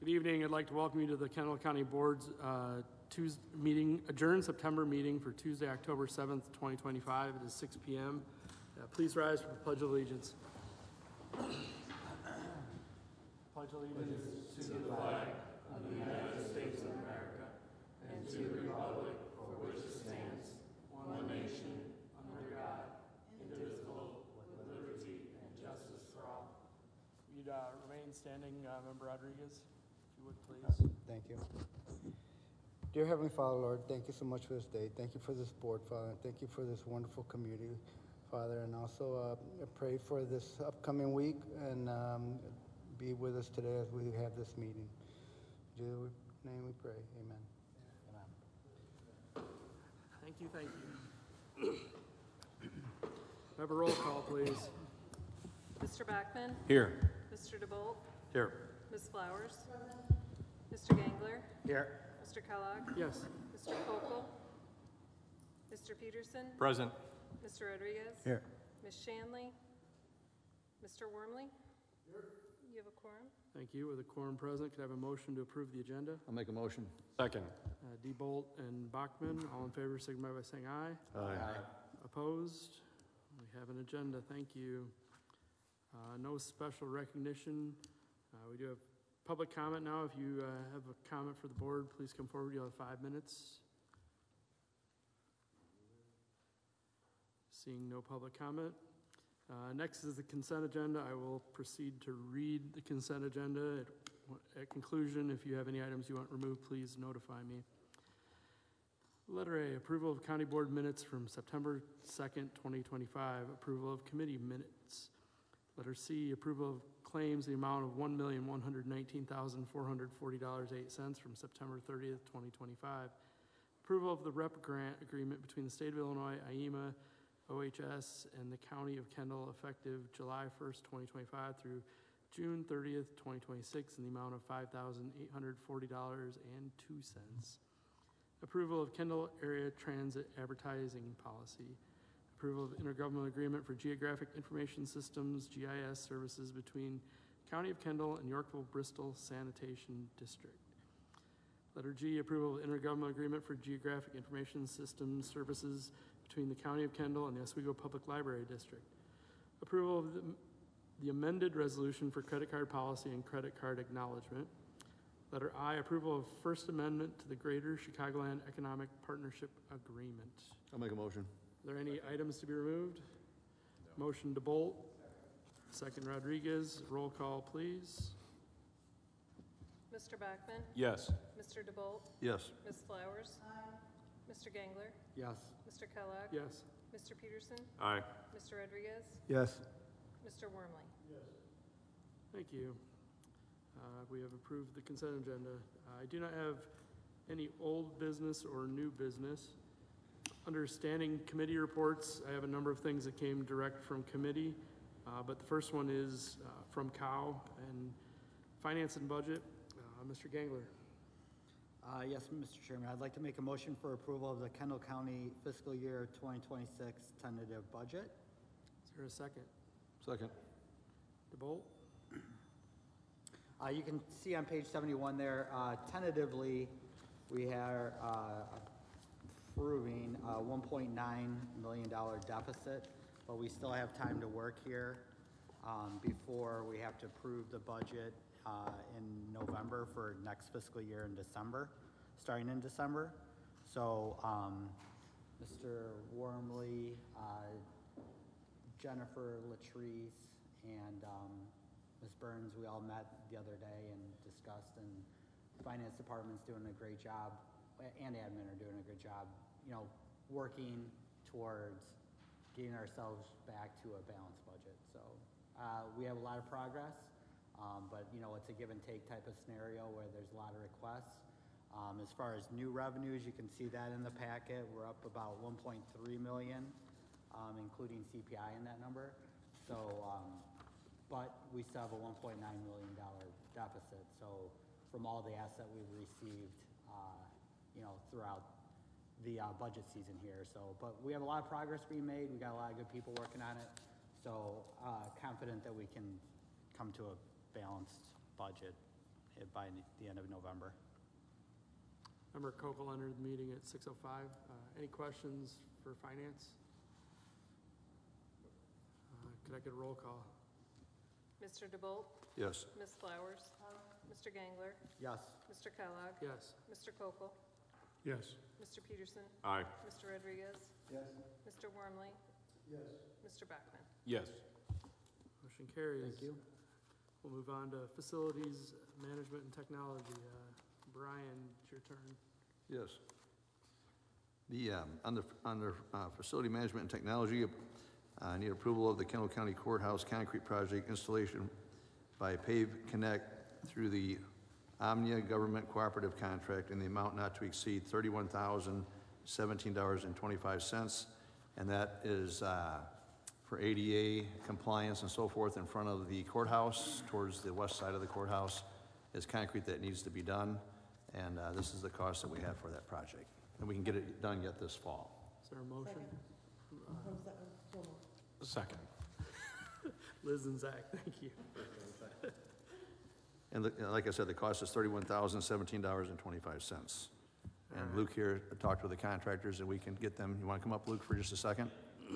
Good evening. I'd like to welcome you to the Kendall County Board's Tuesday meeting, adjourned September meeting for Tuesday, October 7th, 2025. It is 6 p.m. Please rise for the Pledge of Allegiance. Pledge allegiance to the flag of the United States of America and to the republic for which it stands, one nation, under God, indivisible, with liberty and justice for all. You'd remain standing, Member Rodriguez, if you would please. Thank you. Dear Heavenly Father, Lord, thank you so much for this day. Thank you for this board, Father, and thank you for this wonderful community, Father. And also I pray for this upcoming week and be with us today as we have this meeting. In Jesus' name we pray. Amen. Amen. Thank you. Have a roll call, please. Mr. Bachman? Here. Mr. DeBolt? Here. Ms. Flowers? Mr. Gangler? Here. Mr. Kellogg? Yes. Mr. Kokel? Mr. Peterson? Present. Mr. Rodriguez? Here. Ms. Shanley? Mr. Wormley? Here. You have a quorum? Thank you. With a quorum present, could I have a motion to approve the agenda? I'll make a motion. Second. DeBolt and Bachman, all in favor, signify by saying aye. Aye. Opposed? We have an agenda. Thank you. No special recognition. We do have public comment now. If you have a comment for the board, please come forward. You'll have 5 minutes. Seeing no public comment. Next is the consent agenda. I will proceed to read the consent agenda. At conclusion, if you have any items you want removed, please notify me. Letter A, approval of county board minutes from September 2nd, 2025. Approval of committee minutes. Letter C, approval of claims in the amount of $1,119,440.08 from September 30th, 2025. Approval of the REP grant agreement between the State of Illinois, IEMA, OHS, and the County of Kendall effective July 1st, 2025 through June 30th, 2026 in the amount of $5,840.02. Approval of Kendall Area Transit Advertising Policy. Approval of intergovernmental agreement for Geographic Information Systems, GIS services between County of Kendall and Yorkville-Bristol Sanitation District. Letter G, approval of intergovernmental agreement for Geographic Information Systems services between the County of Kendall and the Oswego Public Library District. Approval of the amended resolution for credit card policy and credit card acknowledgement. Letter I, approval of First Amendment to the Greater Chicagoland Economic Partnership Agreement. I'll make a motion. Are there any items to be removed? No. Motion DeBolt. Second Rodriguez. Roll call, please. Mr. Bachman? Yes. Mr. DeBolt? Yes. Ms. Flowers? Aye. Mr. Gangler? Yes. Mr. Kellogg? Yes. Mr. Peterson? Aye. Mr. Rodriguez? Yes. Mr. Wormley? Thank you. We have approved the consent agenda. I do not have any old business or new business. Under standing committee reports, I have a number of things that came direct from committee, but the first one is from COW and Finance and Budget. Mr. Gangler. Yes, Mr. Chairman. I'd like to make a motion for approval of the Kendall County fiscal year 2026 tentative budget. Is there a second? Second. DeBolt? You can see on page 71 there, tentatively, we are approving a $1.9 million deficit, but we still have time to work here before we have to approve the budget in November for next fiscal year in December, starting in December. So Mr. Wormley, Jennifer Latrice, and Ms. Burns, we all met the other day and discussed, and the finance department's doing a great job, and admin are doing a good job, you know, working towards getting ourselves back to a balanced budget. So we have a lot of progress, but you know, it's a give and take type of scenario where there's a lot of requests. As far as new revenues, you can see that in the packet. We're up about 1.3 million, including CPI in that number. So, but we still have a $1.9 million deficit. So from all the asset we've received, you know, throughout the budget season here. So, but we have a lot of progress being made. We got a lot of good people working on it. So confident that we can come to a balanced budget it by the end of November. Member Kokel entered the meeting at 6:05. Any questions for finance? Could I get a roll call? Mr. DeBolt? Yes. Ms. Flowers? Mr. Gangler? Yes. Mr. Kellogg? Yes. Mr. Kokel? Yes. Mr. Peterson? Aye. Mr. Rodriguez? Yes. Mr. Wormley? Yes. Mr. Beckman? Yes. Motion carries. Thank you. We'll move on to facilities management and technology. Brian, it's your turn. Yes. Under facility management and technology, I need approval of the Kendall County Courthouse concrete project installation by Pave Connect through the Omnia Government Cooperative Contract in the amount not to exceed $31,017.25. And that is for ADA compliance and so forth in front of the courthouse, towards the west side of the courthouse. Is concrete that needs to be done, and this is the cost that we have for that project. And we can get it done yet this fall. Is there a motion? Second. Liz and Zach, thank you. And like I said, the cost is $31,017.25. And Luke here talked with the contractors, and we can get them. You want to come up, Luke, for just a second?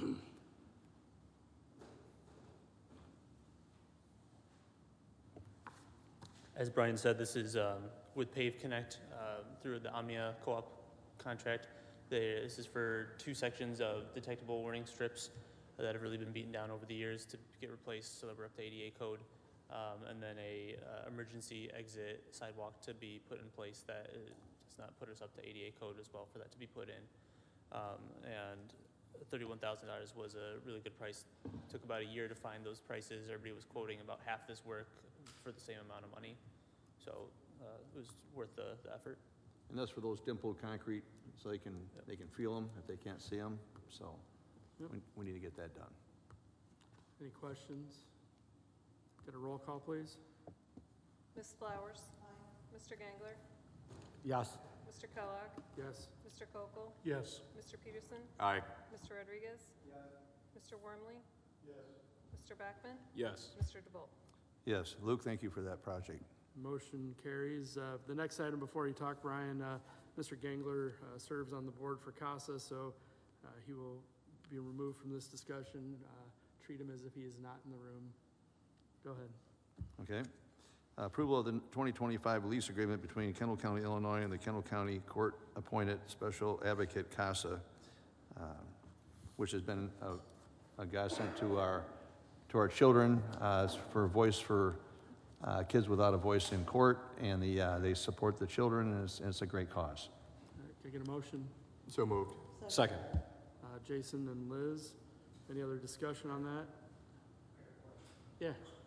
As Brian said, this is with Pave Connect through the Omnia Co-op contract. This is for 2 sections of detectable warning strips that have really been beaten down over the years to get replaced so that we're up to ADA code. And then a emergency exit sidewalk to be put in place that does not put us up to ADA code as well for that to be put in. And $31,000 was a really good price. Took about a year to find those prices. Everybody was quoting about half this work for the same amount of money. So it was worth the effort. And that's for those dimpled concrete, so they can feel them if they can't see them. So we need to get that done. Any questions? Get a roll call, please. Ms. Flowers? Mr. Gangler? Yes. Mr. Kellogg? Yes. Mr. Kokel? Yes. Mr. Peterson? Aye. Mr. Rodriguez? Mr. Wormley? Mr. Beckman? Yes. Mr. DeBolt? Yes. Luke, thank you for that project. Motion carries. The next item before you talk, Brian, Mr. Gangler serves on the board for CASA, so he will be removed from this discussion. Treat him as if he is not in the room. Go ahead. Okay. Approval of the 2025 lease agreement between Kendall County, Illinois and the Kendall County Court-appointed Special Advocate CASA, which has been a godsend to our children for voice for kids without a voice in court, and they support the children, and it's a great cause. Can I get a motion? So moved. Second. Jason and Liz, any other discussion on that? Yeah.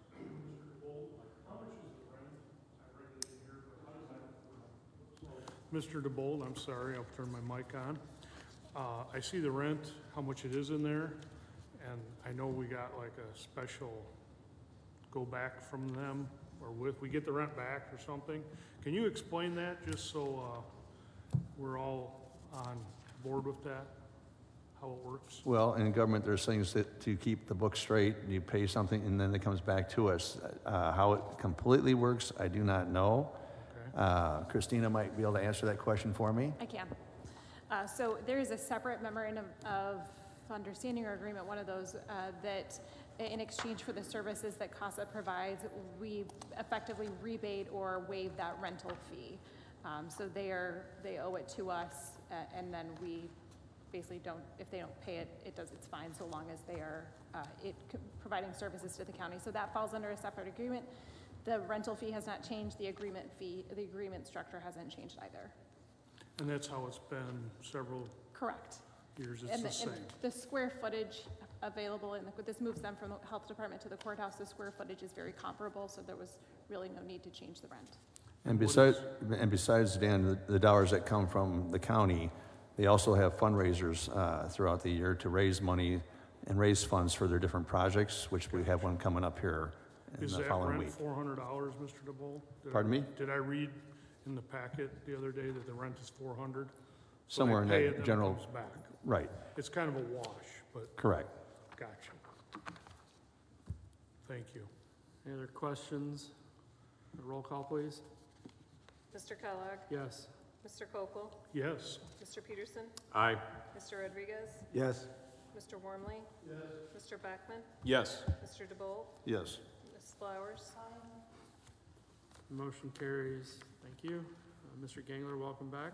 Mr. DeBolt, I'm sorry, I'll turn my mic on. I see the rent, how much it is in there, and I know we got like a special go back from them, or we get the rent back or something. Can you explain that, just so we're all on board with that, how it works? Well, in government, there's things that to keep the book straight, you pay something, and then it comes back to us. How it completely works, I do not know. Okay. Christina might be able to answer that question for me. I can. So there is a separate memorandum of understanding or agreement, one of those, that in exchange for the services that CASA provides, we effectively rebate or waive that rental fee. So they owe it to us, and then we basically don't, if they don't pay it, it's fine, so long as they are providing services to the county. So that falls under a separate agreement. The rental fee has not changed. The agreement structure hasn't changed either. And that's how it's been several Correct. years, it's the same. And the square footage available, this moves them from the health department to the courthouse, the square footage is very comparable, so there was really no need to change the rent. And besides, Dan, the dollars that come from the county, they also have fundraisers throughout the year to raise money and raise funds for their different projects, which we have one coming up here in the following week. Is that rent $400, Mr. DeBolt? Pardon me? Did I read in the packet the other day that the rent is $400? So Somewhere in they pay that it, then it general, comes back. right, It's kind of a wash, but correct. gotcha. Thank you. Any other questions? A roll call, please. Mr. Kellogg, Yes. Mr. Kokel, Yes. Mr. Peterson, Aye. Mr. Rodriguez, Yes. Mr. Wormley, Mr. Beckman, Yes. Mr. DeBolt, Yes. Ms. Flowers, Motion carries. Thank you. Mr. Gangler, welcome back.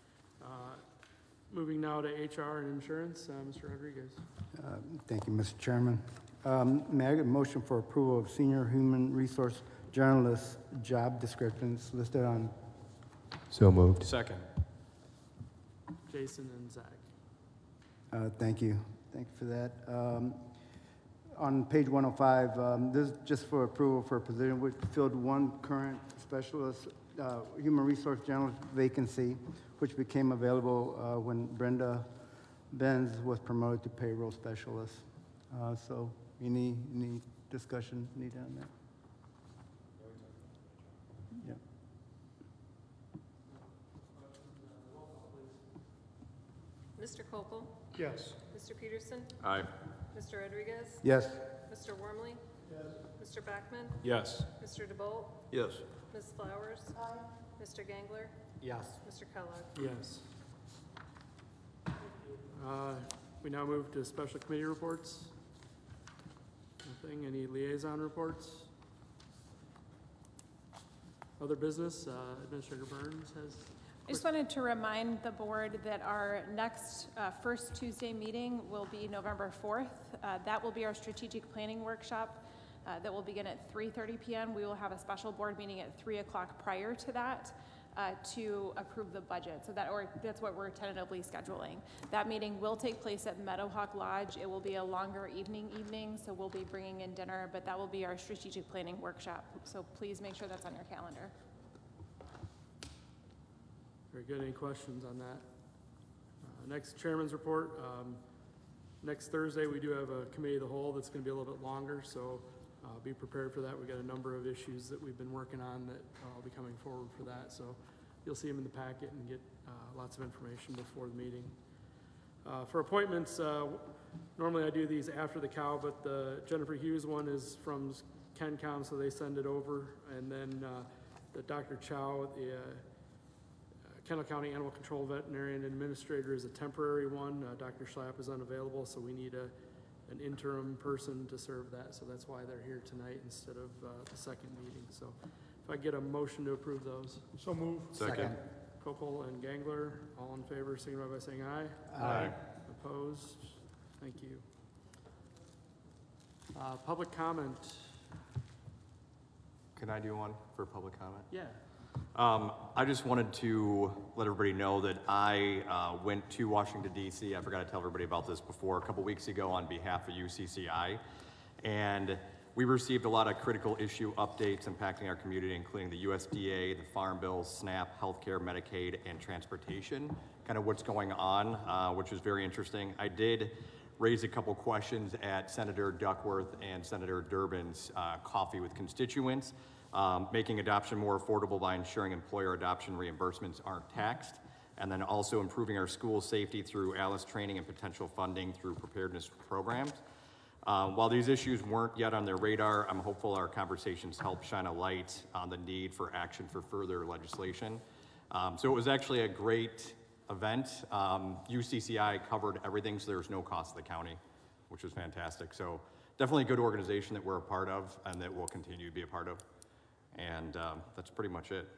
Moving now to HR and insurance, Mr. Rodriguez. Thank you, Mr. Chairman. May I get a motion for approval of senior human resource journalist job descriptions listed on, So moved. Second. Jason and Zach. thank you. Thank you for that. On page 105, this is just for approval for a position. We filled one current specialist, human resource journalist vacancy, which became available when Brenda Benz was promoted to payroll specialist. So any discussion needed on that? Yeah. Mr. Kokel, Yes. Mr. Peterson, Aye. Mr. Rodriguez, Yes. Mr. Wormley, Mr. Beckman, Yes. Mr. DeBolt, Yes. Ms. Flowers, Mr. Gangler, Yes. Mr. Kellogg. Yes. We now move to special committee reports. Nothing. Any liaison reports? Other business, Administrator Burns has. I just wanted to remind the board that our next first Tuesday meeting will be November 4th. That will be our strategic planning workshop that will begin at 3:30 p.m. We will have a special board meeting at 3 o'clock prior to that to approve the budget. So that's what we're tentatively scheduling. That meeting will take place at Meadowhawk Lodge. It will be a longer evening, so we'll be bringing in dinner, but that will be our strategic planning workshop. So please make sure that's on your calendar. Very good. Any questions on that? Next, chairman's report. Next Thursday, we do have a committee of the whole that's going to be a little bit longer, so be prepared for that. We've got a number of issues that we've been working on that I'll be coming forward for that. So you'll see them in the packet and get lots of information before the meeting. For appointments, normally I do these after the cow, but the Jennifer Hughes one is from KenCom, so they send it over. And then the Dr. Chow, the Kendall County Animal Control Veterinarian Administrator is a temporary one. Dr. Schlapp is unavailable, so we need an interim person to serve that. So that's why they're here tonight instead of the second meeting. So if I get a motion to approve those. So moved. Second. Kokel and Gangler, all in favor, signify by saying aye. Aye. Opposed? Thank you. Public comment. Can I do one for public comment? Yeah. I just wanted to let everybody know that I went to Washington, D.C. I forgot to tell everybody about this before, a couple weeks ago on behalf of UCCI. And we received a lot of critical issue updates impacting our community, including the USDA, the Farm Bill, SNAP, healthcare, Medicaid, and transportation, kind of what's going on, which was very interesting. I did raise a couple questions at Senator Duckworth and Senator Durbin's coffee with constituents. Making adoption more affordable by ensuring employer adoption reimbursements aren't taxed, and then also improving our school safety through ALICE training and potential funding through preparedness programs. While these issues weren't yet on their radar, I'm hopeful our conversations help shine a light on the need for action for further legislation. So it was actually a great event. UCCI covered everything, so there was no cost to the county, which was fantastic. So definitely a good organization that we're a part of and that we'll continue to be a part of. And that's pretty much it.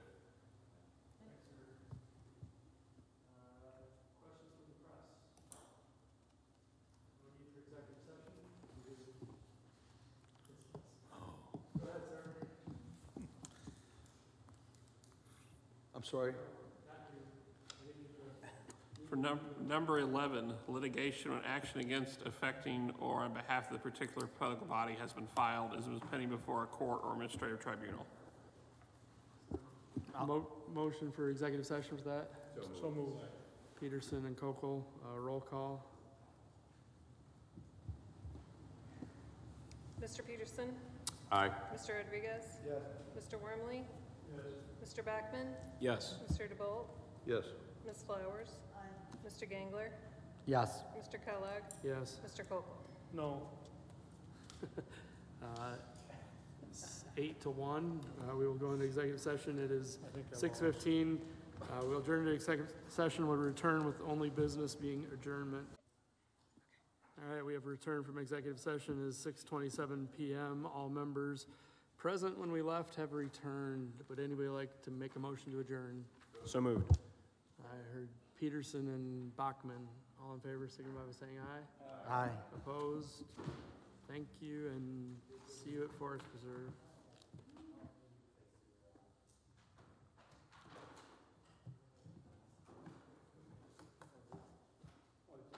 I'm sorry? For number 11, litigation or action against affecting or on behalf of the particular political body has been filed as it was pending before a court or administrative tribunal. Motion for executive session for that? So moved. Peterson and Kokel, roll call. Mr. Peterson, Aye. Mr. Rodriguez, Yes. Mr. Wormley, Mr. Beckman, Yes. Mr. DeBolt, Yes. Ms. Flowers, Mr. Gangler, Yes. Mr. Kellogg, Yes. Mr. Kokel. No. 8 to 1. We will go into executive session. It is 6:15. We'll adjourn to executive session. We'll return with only business being adjournment. All right, we have returned from executive session. It is 6:27 PM. All members present when we left have returned. Would anybody like to make a motion to adjourn? So moved. I heard Peterson and Bachman. All in favor, signify by saying aye. Aye. Opposed? Thank you, and see you at Forest Preserve.